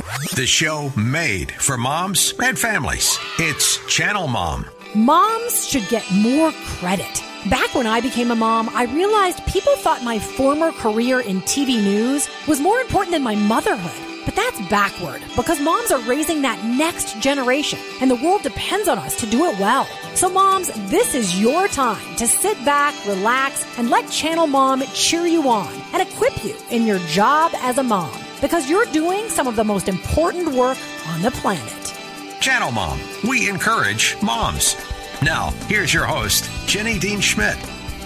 The show made for moms and families. It's Channel Mom. Moms should get more credit. Back when I became a mom, I realized people thought my former career in TV news was more important than my motherhood. But that's backward, because moms are raising that next generation, and the world depends on us to do it well. So moms, this is your time to sit back, relax, and let Channel Mom cheer you on and equip you in your job as a mom, because you're doing some of the most important work on the planet. Channel Mom. We encourage moms. Now, here's your host, Jenny Dean Schmidt.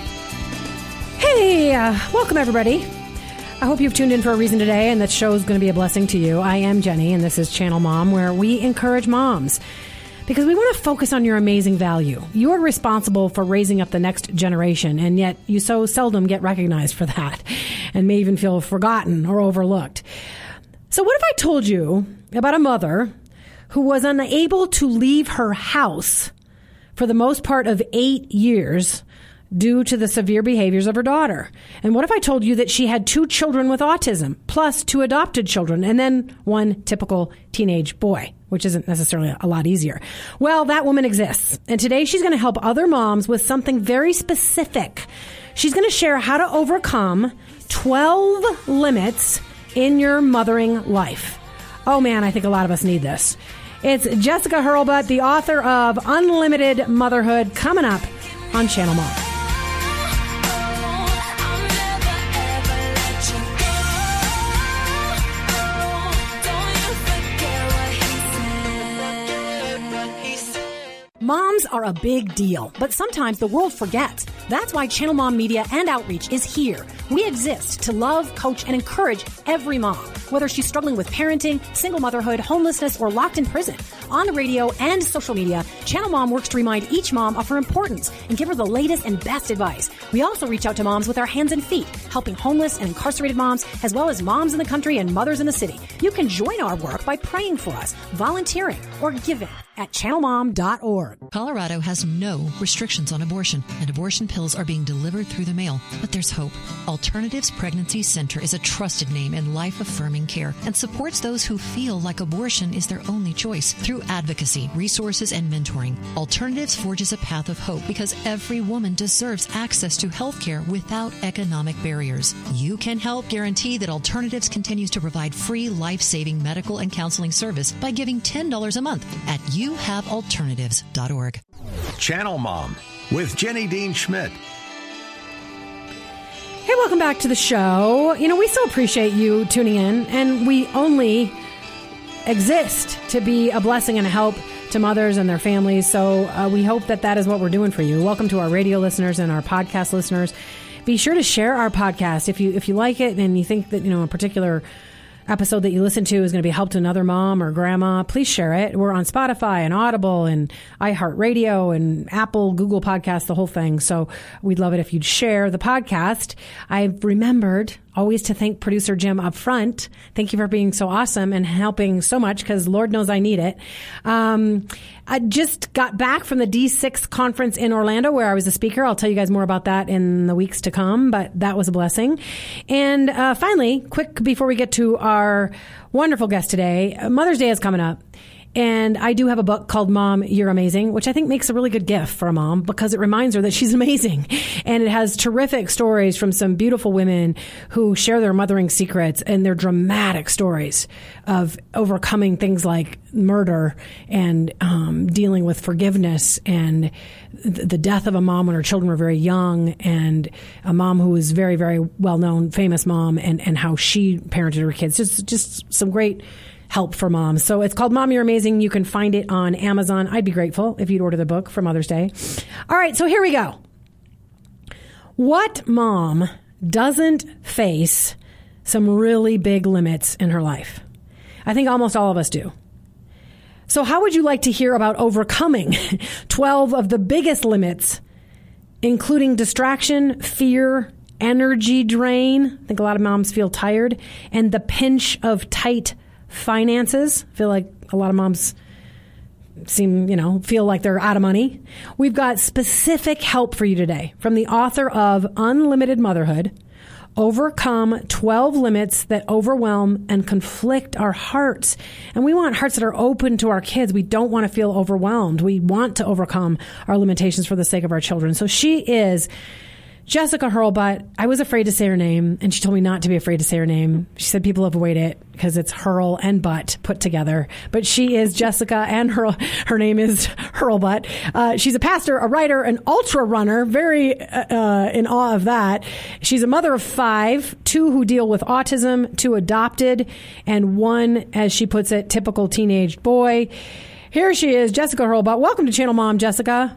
Hey, welcome everybody. I hope you've tuned in for a reason today, and that show is going to be a blessing to you. I am Jenny, and this is Channel Mom, where we encourage moms because we want to focus on your amazing value. You are responsible for raising up the next generation, and yet you so seldom get recognized for that and may even feel forgotten or overlooked. So what if I told you about a mother who was unable to leave her house for the most part of 8 years due to the severe behaviors of her daughter? And what if I told you that she had 2 children with autism, plus 2 adopted children, and then 1 typical teenage boy, which isn't necessarily a lot easier? Well, that woman exists. And today she's going to help other moms with something very specific. She's going to share how to overcome 12 limits in your mothering life. Oh man, I think a lot of us need this. It's Jessica Hurlbut, the author of Unlimited Motherhood, coming up on Channel Mom. Moms are a big deal, but sometimes the world forgets. That's why Channel Mom Media and Outreach is here. We exist to love, coach, and encourage every mom, whether she's struggling with parenting, single motherhood, homelessness, or locked in prison. On the radio and social media, Channel Mom works to remind each mom of her importance and give her the latest and best advice. We also reach out to moms with our hands and feet, helping homeless and incarcerated moms, as well as moms in the country and mothers in the city. You can join our work by praying for us, volunteering, or giving at channelmom.org. Colorado has no restrictions on abortion, and abortion pills are being delivered through the mail. But there's hope. Alternatives Pregnancy Center is a trusted name in life-affirming care and supports those who feel like abortion is their only choice. Through advocacy, resources, and mentoring, Alternatives forges a path of hope because every woman deserves access to health care without economic barriers. You can help guarantee that Alternatives continues to provide free, life-saving medical and counseling service by giving $10 a month at youhavealternatives.org. Channel Mom with Jenny Dean Schmidt. Hey, welcome back to the show. You know, we so appreciate you tuning in, and we only exist to be a blessing and a help to mothers and their families. So we hope that that is what we're doing for you. Welcome to our radio listeners and our podcast listeners. Be sure to share our podcast if you like it and you think that, you know, a particular episode that you listen to is going to be a help to another mom or grandma. Please share it. We're on Spotify and Audible and iHeartRadio and Apple, Google Podcasts, the whole thing. So we'd love it if you'd share the podcast. I've remembered always to thank producer Jim up front. Thank you for being so awesome and helping so much, because Lord knows I need it. I just got back from the D6 conference in Orlando where I was a speaker. I'll tell you guys more about that in the weeks to come, but that was a blessing. And finally, quick before we get to our wonderful guest today, Mother's Day is coming up. And I do have a book called Mom, You're Amazing, which I think makes a really good gift for a mom because it reminds her that she's amazing. And it has terrific stories from some beautiful women who share their mothering secrets and their dramatic stories of overcoming things like murder and dealing with forgiveness and the death of a mom when her children were very young, and a mom who was very, very well-known, famous mom, and how she parented her kids. Just some great help for moms. So it's called Mom, You're Amazing. You can find it on Amazon. I'd be grateful if you'd order the book for Mother's Day. All right, so here we go. What mom doesn't face some really big limits in her life? I think almost all of us do. So how would you like to hear about overcoming 12 of the biggest limits, including distraction, fear, energy drain? I think a lot of moms feel tired, and the pinch of tight finances. I feel like a lot of moms feel like they're out of money. We've got specific help for you today from the author of Unlimited Motherhood, overcome 12 limits that overwhelm and conflict our hearts. And we want hearts that are open to our kids. We don't want to feel overwhelmed. We want to overcome our limitations for the sake of our children. So she is Jessica Hurlbut. I was afraid to say her name, and she told me not to be afraid to say her name. She said people avoid it because it's Hurl and Butt put together. But she is Jessica, and her name is Hurlbut. She's a pastor, a writer, an ultra runner, very in awe of that. She's a mother of 5, 2 who deal with autism, 2 adopted, and 1, as she puts it, typical teenage boy. Here she is, Jessica Hurlbut. Welcome to Channel Mom, Jessica.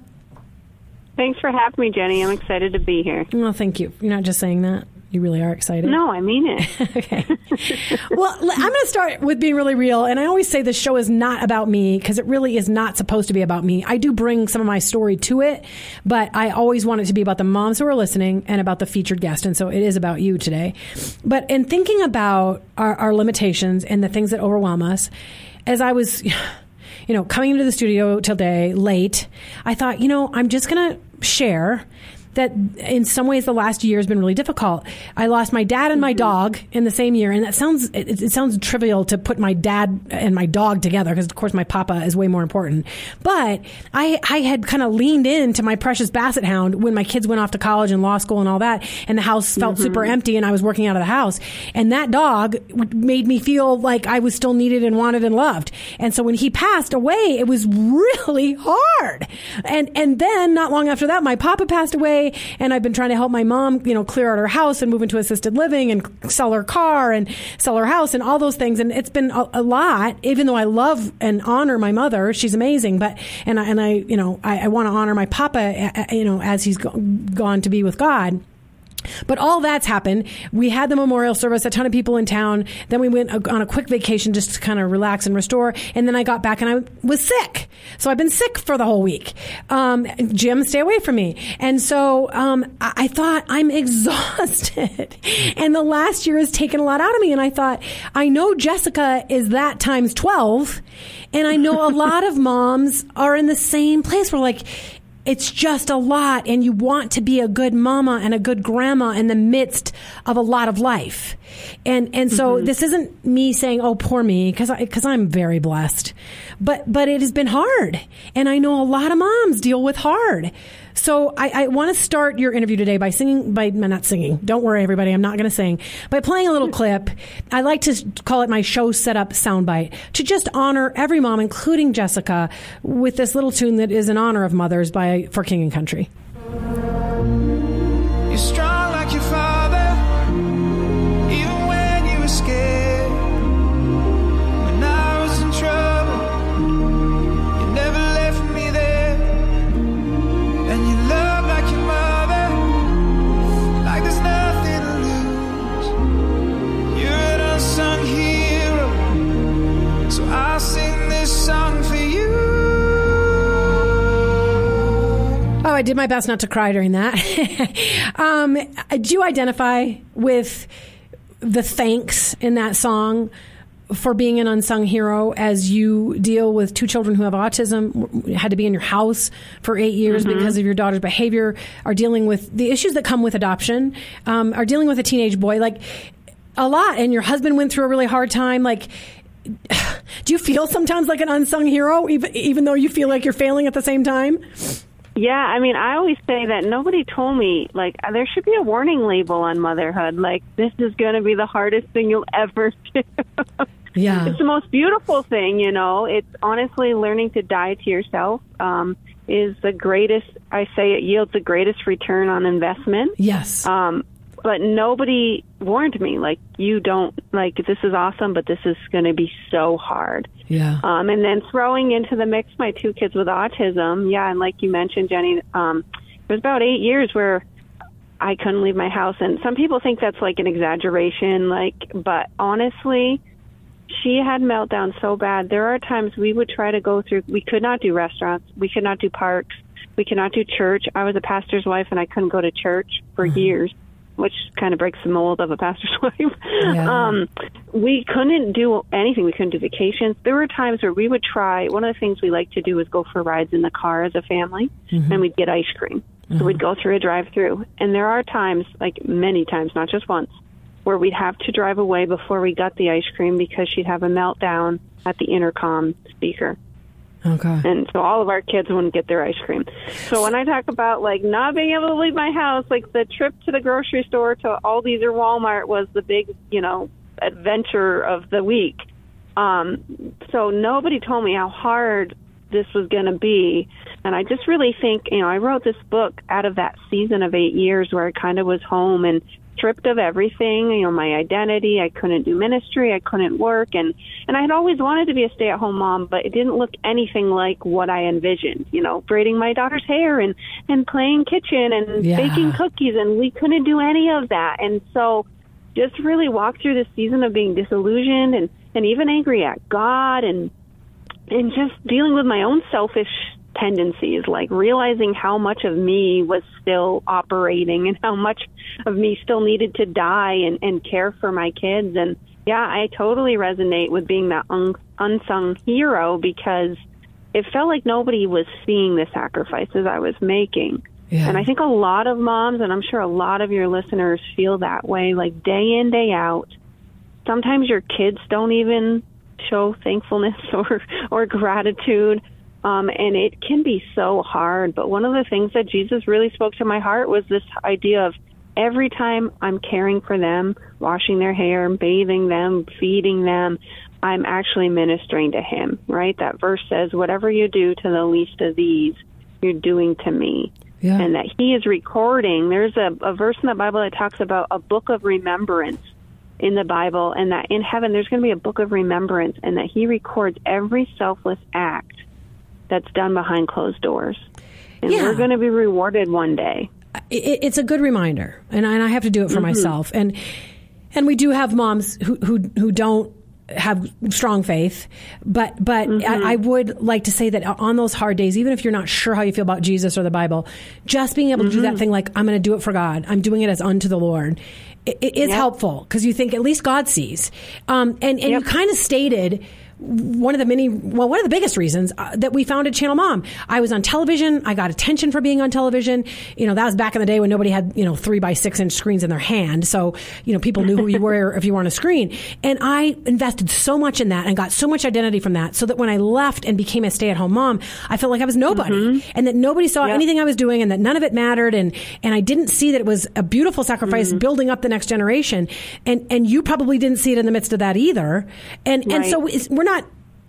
Thanks for having me, Jenny. I'm excited to be here. Well, thank you. You're not just saying that. You really are excited. No, I mean it. Okay. Well, I'm going to start with being really real. And I always say this show is not about me because it really is not supposed to be about me. I do bring some of my story to it, but I always want it to be about the moms who are listening and about the featured guest. And so it is about you today. But in thinking about our limitations and the things that overwhelm us, as I was coming into the studio today late, I thought, I'm just going to share that in some ways the last year has been really difficult. I lost my dad and my dog in the same year, and that sounds it sounds trivial to put my dad and my dog together because of course my papa is way more important. But I had kind of leaned into my precious basset hound when my kids went off to college and law school and all that, and the house felt super empty and I was working out of the house. And that dog made me feel like I was still needed and wanted and loved. And so when he passed away, it was really hard. And then not long after that, my papa passed away. And I've been trying to help my mom, clear out her house and move into assisted living and sell her car and sell her house and all those things. And it's been a lot, even though I love and honor my mother. She's amazing. But, I want to honor my papa, as he's gone to be with God. But all that's happened. We had the memorial service, a ton of people in town. Then we went on a quick vacation just to kind of relax and restore. And then I got back and I was sick. So I've been sick for the whole week. Jim, stay away from me. And so I thought, I'm exhausted. And the last year has taken a lot out of me. And I thought, I know Jessica is that times 12. And I know a lot of moms are in the same place where it's just a lot, and you want to be a good mama and a good grandma in the midst of a lot of life. And so this isn't me saying, oh, poor me, because I'm very blessed. But it has been hard. And I know a lot of moms deal with hard. So I want to start your interview today by not singing. Don't worry, everybody. I'm not going to sing. By playing a little clip. I like to call it my show setup soundbite to just honor every mom, including Jessica, with this little tune that is in honor of mothers for King and Country. You're strong like your father, even when you were scared. When I was in trouble, you never left me there. And you love like your mother, like there's nothing to lose. You're an unsung hero, so I'll sing this song for you. Oh, I did my best not to cry during that. Do you identify with the thanks in that song for being an unsung hero as you deal with 2 children who have autism, had to be in your house for 8 years because of your daughter's behavior, are dealing with the issues that come with adoption, are dealing with a teenage boy, a lot, and your husband went through a really hard time, do you feel sometimes like an unsung hero, even though you feel like you're failing at the same time? Yeah, I always say that nobody told me, there should be a warning label on motherhood. This is going to be the hardest thing you'll ever do. Yeah. It's the most beautiful thing, It's honestly learning to die to yourself is the greatest, I say it yields the greatest return on investment. Yes. But nobody warned me, you don't, this is awesome, but this is going to be so hard. Yeah. And then throwing into the mix my 2 kids with autism. Yeah. And like you mentioned, Jenny, it was about 8 years where I couldn't leave my house. And some people think that's an exaggeration, but honestly, she had meltdowns so bad. There are times we would try to go through, we could not do restaurants. We could not do parks. We could not do church. I was a pastor's wife and I couldn't go to church for years, which kind of breaks the mold of a pastor's wife. Yeah. We couldn't do anything. We couldn't do vacations. There were times where we would try. One of the things we like to do is go for rides in the car as a family, and we'd get ice cream. So we'd go through a drive-through. And there are times, like many times, not just once, where we'd have to drive away before we got the ice cream because she'd have a meltdown at the intercom speaker. Okay. And so all of our kids wouldn't get their ice cream. So when I talk about, like, not being able to leave my house, like, the trip to the grocery store to Aldi's or Walmart was the big, adventure of the week. So nobody told me how hard this was going to be. And I just really think, I wrote this book out of that season of 8 years where I kind of was home and stripped of everything, my identity. I couldn't do ministry. I couldn't work. And I had always wanted to be a stay-at-home mom, but it didn't look anything like what I envisioned, braiding my daughter's hair and playing kitchen and baking cookies. And we couldn't do any of that. And so just really walked through this season of being disillusioned and even angry at God and just dealing with my own selfish tendencies, like realizing how much of me was still operating and how much of me still needed to die and care for my kids. And I totally resonate with being that unsung hero because it felt like nobody was seeing the sacrifices I was making. Yeah. And I think a lot of moms, and I'm sure a lot of your listeners feel that way, like day in, day out. Sometimes your kids don't even show thankfulness or gratitude. And it can be so hard. But one of the things that Jesus really spoke to my heart was this idea of every time I'm caring for them, washing their hair, bathing them, feeding them, I'm actually ministering to him, right? That verse says, whatever you do to the least of these, you're doing to me. Yeah. And that he is recording. There's a verse in the Bible that talks about a book of remembrance in the Bible, and that in heaven there's going to be a book of remembrance, and that he records every selfless act that's done behind closed doors. And we're going to be rewarded one day. It's a good reminder. And I have to do it for myself. And we do have moms who don't have strong faith. But I would like to say that on those hard days, even if you're not sure how you feel about Jesus or the Bible, just being able to do that thing like, I'm going to do it for God. I'm doing it as unto the Lord. It is helpful because you think at least God sees. And you kind of stated one of the biggest reasons that we founded Channel Mom. I was on television. I got attention for being on television. That was back in the day when nobody had, 3x6 inch screens in their hand. So, people knew who you were if you were on a screen. And I invested so much in that and got so much identity from that so that when I left and became a stay-at-home mom, I felt like I was nobody and that nobody saw anything I was doing and that none of it mattered. And I didn't see that it was a beautiful sacrifice building up the next generation. And you probably didn't see it in the midst of that either. And so we're not,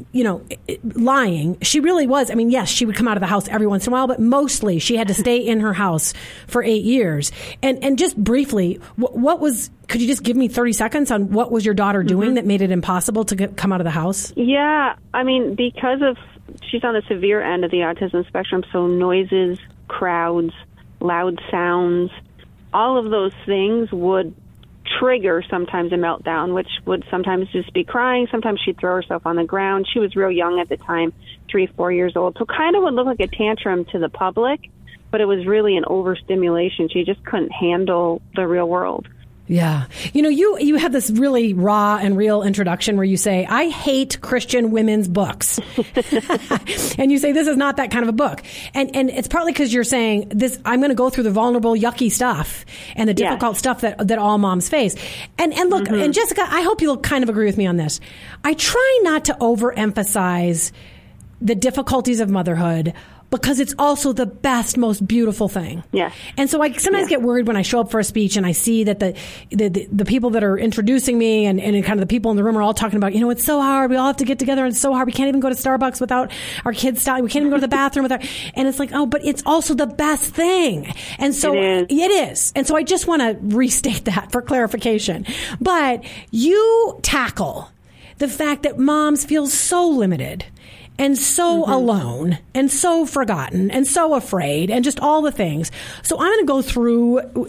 lying. She really was. I mean, yes, she would come out of the house every once in a while, but mostly she had to stay in her house for 8 years. And just briefly, could you just give me 30 seconds on what was your daughter doing that made it impossible to come out of the house? Yeah. I mean, because she's on the severe end of the autism spectrum, so noises, crowds, loud sounds, all of those things would trigger sometimes a meltdown, which would sometimes just be crying. Sometimes she'd throw herself on the ground. She was real young at the time, 3-4 years old. So kind of would look like a tantrum to the public, but it was really an overstimulation. She just couldn't handle the real world. Yeah. You have this really raw and real introduction where you say, I hate Christian women's books. And you say, this is not that kind of a book. And it's partly because you're saying this, I'm going to go through the vulnerable, yucky stuff and the difficult stuff that all moms face. And look, and Jessica, I hope you'll kind of agree with me on this. I try not to overemphasize the difficulties of motherhood, because it's also the best, most beautiful thing. Yeah. And so I sometimes get worried when I show up for a speech and I see that the people that are introducing me and kind of the people in the room are all talking about, it's so hard. We all have to get together and it's so hard. We can't even go to Starbucks without our kids stopping. We can't even go to the bathroom and it's like, oh, but it's also the best thing. And so it is. And so I just want to restate that for clarification. But you tackle the fact that moms feel so limited and so alone and so forgotten and so afraid and just all the things. So I'm going to go through,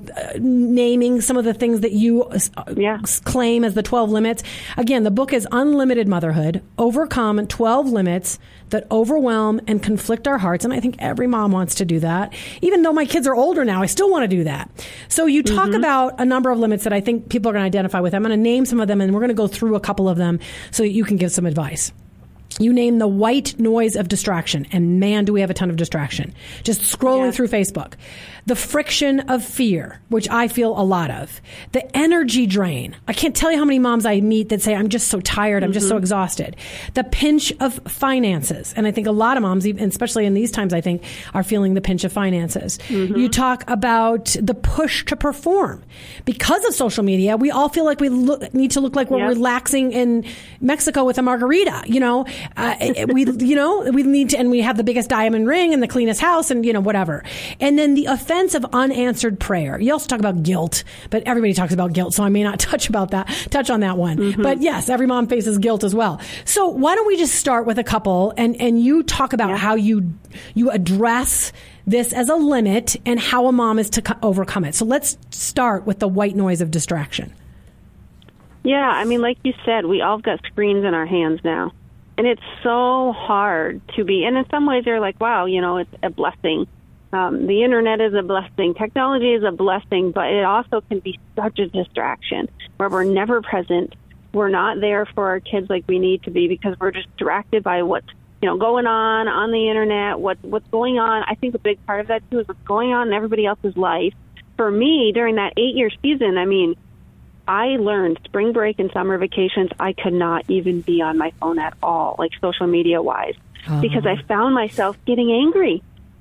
naming some of the things that you claim as the 12 limits. Again, the book is Unlimited Motherhood, Overcome 12 Limits That Overwhelm and Conflict Our Hearts. And I think every mom wants to do that. Even though my kids are older now, I still want to do that. So you talk about a number of limits that I think people are going to identify with. I'm going to name some of them and we're going to go through a couple of them so that you can give some advice. You name the white noise of distraction, and man, do we have a ton of distraction. Just scrolling through Facebook. The friction of fear, which I feel a lot of. The energy drain. I can't tell you how many moms I meet that say, I'm just so tired, I'm just so exhausted. The pinch of finances. And I think a lot of moms, even, especially in these times, I think, are feeling the pinch of finances. You talk about the push to perform. Because of social media, we all feel like we need to look like we're relaxing in Mexico with a margarita, you know. We need to, and we have the biggest diamond ring and the cleanest house and, you know, whatever. And then the offense of unanswered prayer. You also talk about guilt, but everybody talks about guilt, so I may not touch on that one. But yes, every mom faces guilt as well. So why don't we just start with a couple and you talk about how you address this as a limit and how a mom is to overcome it. So let's start with the white noise of distraction. Yeah, I mean, like you said, we all got screens in our hands now. And it's so hard to be, and in some ways you're like, wow, you know, it's a blessing. The internet is a blessing. Technology is a blessing, but it also can be such a distraction where we're never present. We're not there for our kids like we need to be because we're distracted by what's, you know, going on the internet, what's going on. I think a big part of that too is what's going on in everybody else's life. For me, during that 8-year season, I mean, I learned spring break and summer vacations, I could not even be on my phone at all, like social media wise, because I found myself getting angry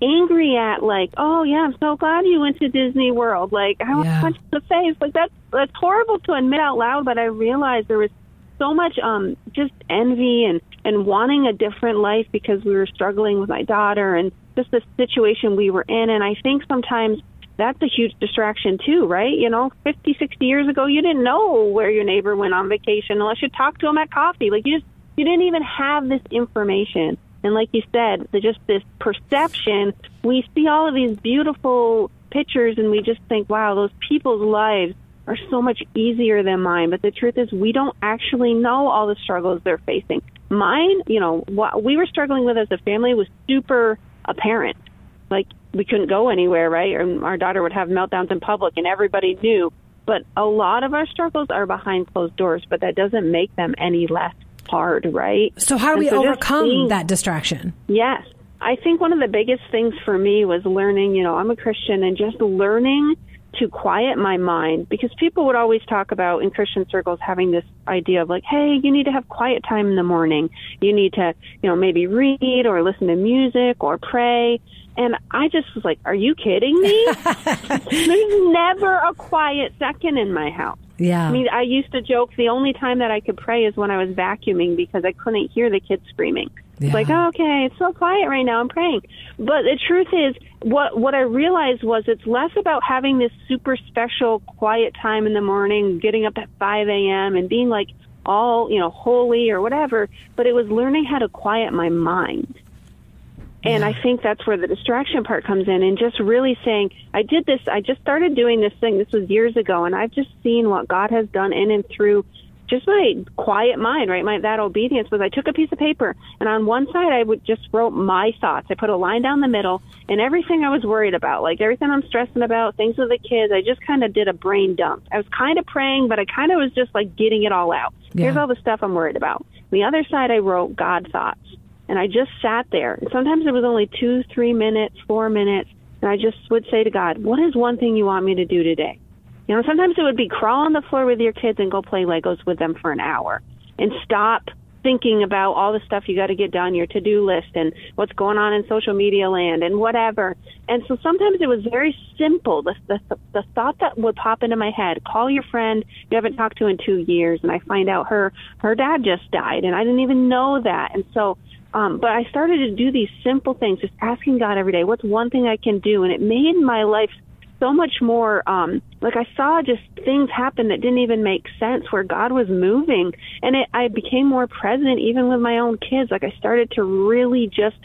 at like, oh yeah, I'm so glad you went to Disney World. Like I want to punch in the face. Like that's horrible to admit out loud, but I realized there was so much just envy and wanting a different life because we were struggling with my daughter and just the situation we were in. And I think sometimes that's a huge distraction too, right? You know, 50, 60 years ago, you didn't know where your neighbor went on vacation unless you talked to him at coffee. Like you didn't even have this information. And like you said, just this perception, we see all of these beautiful pictures and we just think, wow, those people's lives are so much easier than mine. But the truth is we don't actually know all the struggles they're facing. Mine, you know, what we were struggling with as a family was super apparent. Like we couldn't go anywhere, right? Or our daughter would have meltdowns in public and everybody knew. But a lot of our struggles are behind closed doors, but that doesn't make them any less hard, right? So how do we overcome that distraction? Yes. I think one of the biggest things for me was learning, you know, I'm a Christian, and just learning to quiet my mind, because people would always talk about in Christian circles having this idea of like, hey, you need to have quiet time in the morning. You need to, you know, maybe read or listen to music or pray. And I just was like, are you kidding me? There's never a quiet second in my house. Yeah. I mean, I used to joke the only time that I could pray is when I was vacuuming because I couldn't hear the kids screaming. Yeah. It's like, oh, okay, it's so quiet right now, I'm praying. But the truth is, what I realized was it's less about having this super special quiet time in the morning, getting up at 5 a.m. and being like all, you know, holy or whatever, but it was learning how to quiet my mind. And I think that's where the distraction part comes in, and just really saying, I just started doing this thing. This was years ago, and I've just seen what God has done in and through just my quiet mind, right? That obedience was I took a piece of paper, and on one side I would just wrote my thoughts. I put a line down the middle, and everything I was worried about, like everything I'm stressing about, things with the kids, I just kind of did a brain dump. I was kind of praying, but I kind of was just like getting it all out. Yeah. Here's all the stuff I'm worried about. The other side I wrote God thoughts. And I just sat there. And sometimes it was only 2, 3 minutes, 4 minutes. And I just would say to God, what is one thing you want me to do today? You know, sometimes it would be crawl on the floor with your kids and go play Legos with them for an hour and stop thinking about all the stuff you got to get done, your to-do list and what's going on in social media land and whatever. And so sometimes it was very simple. The thought that would pop into my head, call your friend you haven't talked to in 2 years. And I find out her dad just died and I didn't even know that. And so, but I started to do these simple things, just asking God every day, what's one thing I can do? And it made my life so much more, like I saw just things happen that didn't even make sense where God was moving. And I became more present even with my own kids. Like I started to really just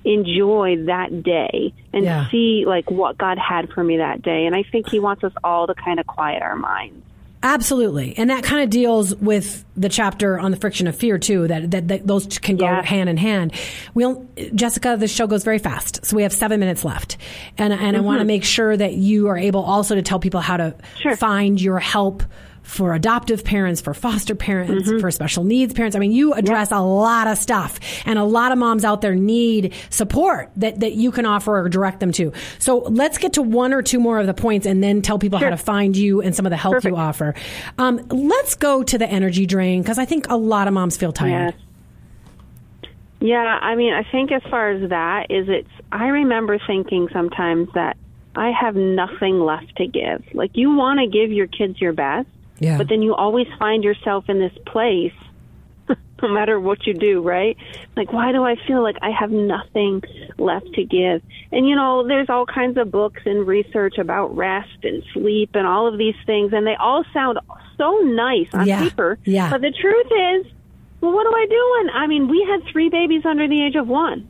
enjoy that day and see like what God had for me that day. And I think he wants us all to kind of quiet our minds. Absolutely. And that kind of deals with the chapter on the friction of fear, too, that those can go hand in hand. Jessica, the show goes very fast, so we have 7 minutes left. And I want to make sure that you are able also to tell people how to find your help for adoptive parents, for foster parents, for special needs parents. I mean, you address a lot of stuff, and a lot of moms out there need support that you can offer or direct them to. So let's get to one or two more of the points and then tell people how to find you and some of the help you offer. Let's go to the energy drain, because I think a lot of moms feel tired. Yeah, I mean, I think as far as that I remember thinking sometimes that I have nothing left to give. Like, you want to give your kids your best, but then you always find yourself in this place, no matter what you do, right? Like, why do I feel like I have nothing left to give? And, you know, there's all kinds of books and research about rest and sleep and all of these things, and they all sound so nice on paper. Yeah. But the truth is, well, what do I do when, I mean, we had 3 babies under the age of 1.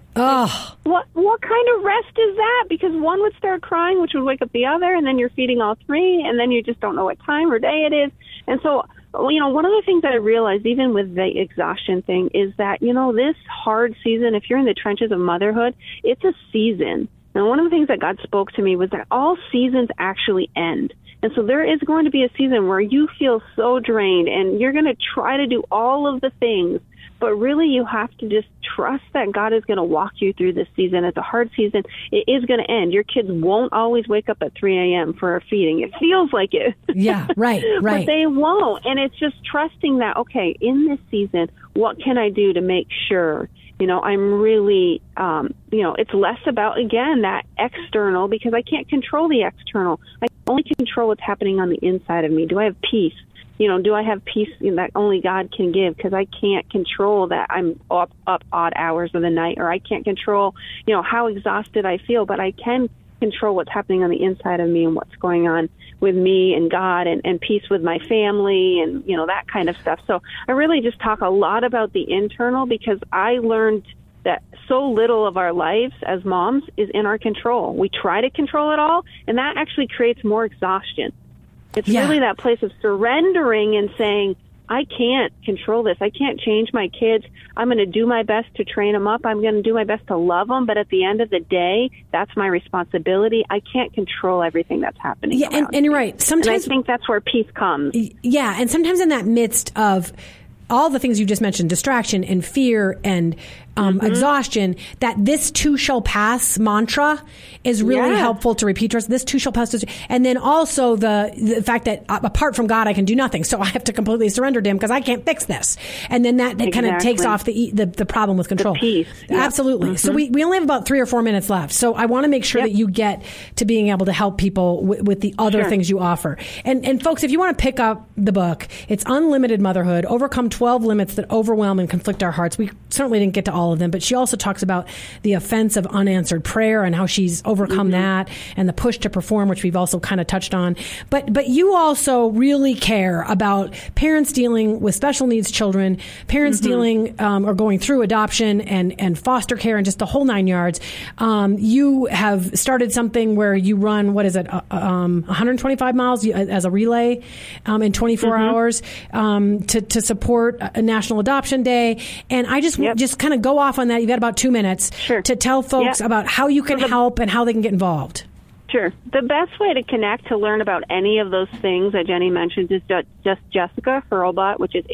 Oh. What kind of rest is that? Because one would start crying, which would wake up the other, and then you're feeding all 3, and then you just don't know what time or day it is. And so, you know, one of the things that I realized, even with the exhaustion thing, is that, you know, this hard season, if you're in the trenches of motherhood, it's a season. And one of the things that God spoke to me was that all seasons actually end. And so there is going to be a season where you feel so drained, and you're going to try to do all of the things, but really you have to just trust that God is going to walk you through this season. It's a hard season. It is going to end. Your kids won't always wake up at 3 a.m. for a feeding. It feels like it. Yeah, right. But they won't. And it's just trusting that, okay, in this season, what can I do to make sure, you know, I'm really, you know, it's less about, again, that external, because I can't control the external. I only control what's happening on the inside of me. Do I have peace? You know, do I have peace that only God can give? Because I can't control that I'm up odd hours of the night, or I can't control, you know, how exhausted I feel, but I can control what's happening on the inside of me and what's going on with me and God, and peace with my family, and, you know, that kind of stuff. So I really just talk a lot about the internal, because I learned that so little of our lives as moms is in our control. We try to control it all, and that actually creates more exhaustion. It's really that place of surrendering and saying, I can't control this. I can't change my kids. I'm going to do my best to train them up. I'm going to do my best to love them. But at the end of the day, that's my responsibility. I can't control everything that's happening. Yeah, and you're right. Sometimes, and I think that's where peace comes. Yeah, and sometimes in that midst of all the things you just mentioned, distraction and fear and exhaustion, that this too shall pass mantra is really helpful to repeat to us. This too shall pass. And then also the fact that apart from God, I can do nothing. So I have to completely surrender to Him because I can't fix this. And then that kind of takes off the problem with control. The peace. Absolutely. So we only have about 3 or 4 minutes left. So I want to make sure that you get to being able to help people with the other things you offer. And folks, if you want to pick up the book, it's Unlimited Motherhood, Overcome 12 Limits That Overwhelm and Conflict Our Hearts. We certainly didn't get to all of them, but she also talks about the offense of unanswered prayer and how she's overcome that, and the push to perform, which we've also kind of touched on. But you also really care about parents dealing with special needs children, parents dealing or going through adoption and foster care and just the whole 9 yards. You have started something where you run, 125 miles as a relay in 24 hours to support a National Adoption Day. And I just kind of go off on that. You've got about 2 minutes to tell folks about how you can help and how they can get involved. Sure. The best way to connect to learn about any of those things that Jenny mentioned is just Jessica Hurlbut, which is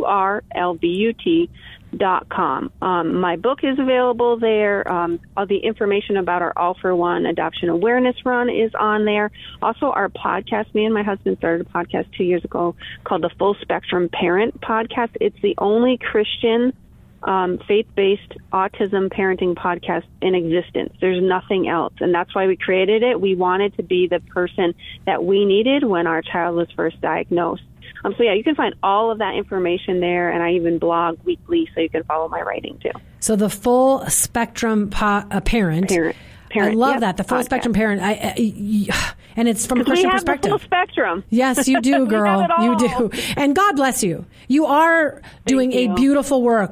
HURLBUT.com. My book is available there. All the information about our All for One Adoption Awareness Run is on there. Also, our podcast, me and my husband started a podcast 2 years ago called the Full Spectrum Parent Podcast. It's the only Christian faith-based autism parenting podcast in existence. There's nothing else, and that's why we created it. We wanted to be the person that we needed when our child was first diagnosed. So you can find all of that information there, and I even blog weekly, so you can follow my writing too. So the Full Spectrum Parent. I love that, the Full podcast. Spectrum Parent. And it's from a Christian perspective. The full spectrum. Yes, you do, girl. You do. And God bless you. You are doing a beautiful work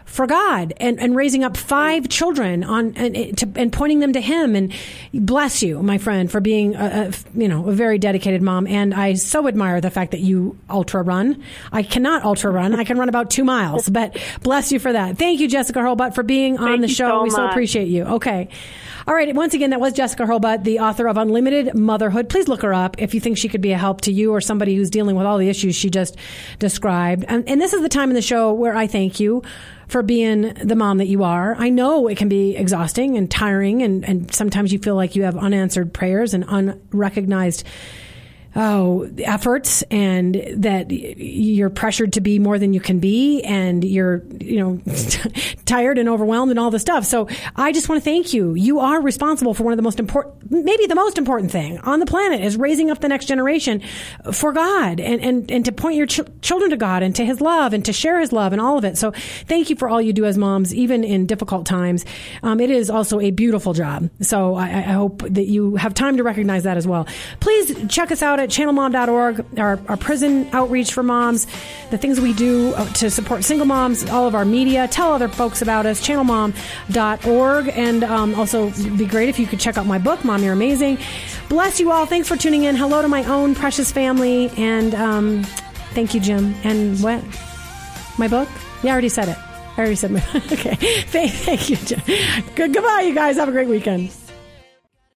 for God and raising up 5 children and pointing them to Him. And bless you, my friend, for being a very dedicated mom. And I so admire the fact that you ultra run. I cannot ultra run. I can run about 2 miles, but bless you for that. Thank you, Jessica Hurlbut, for being on the show. We so appreciate you. Okay. All right. Once again, that was Jessica Hurlbut, the author of Unlimited Motherhood. Please look her up if you think she could be a help to you or somebody who's dealing with all the issues she just described. And this is the time in the show where I thank you for being the mom that you are. I know it can be exhausting and tiring, and sometimes you feel like you have unanswered prayers and unrecognized efforts, and that you're pressured to be more than you can be, and you're, tired and overwhelmed and all the stuff. So I just want to thank you. You are responsible for one of the most important, maybe the most important thing on the planet, is raising up the next generation for God and to point your children to God and to His love and to share His love and all of it. So thank you for all you do as moms, even in difficult times. It is also a beautiful job. So I hope that you have time to recognize that as well. Please check us out at channelmom.org, our prison outreach for moms, the things we do to support single moms, all of our media. Tell other folks about us, channelmom.org. And also it'd be great if you could check out my book, Mom, You're Amazing. Bless you all. Thanks for tuning in. Hello to my own precious family. And thank you, Jim. And what? My book? Yeah, I already said it. I already said my Okay. Thank you, Jim. Goodbye, you guys. Have a great weekend.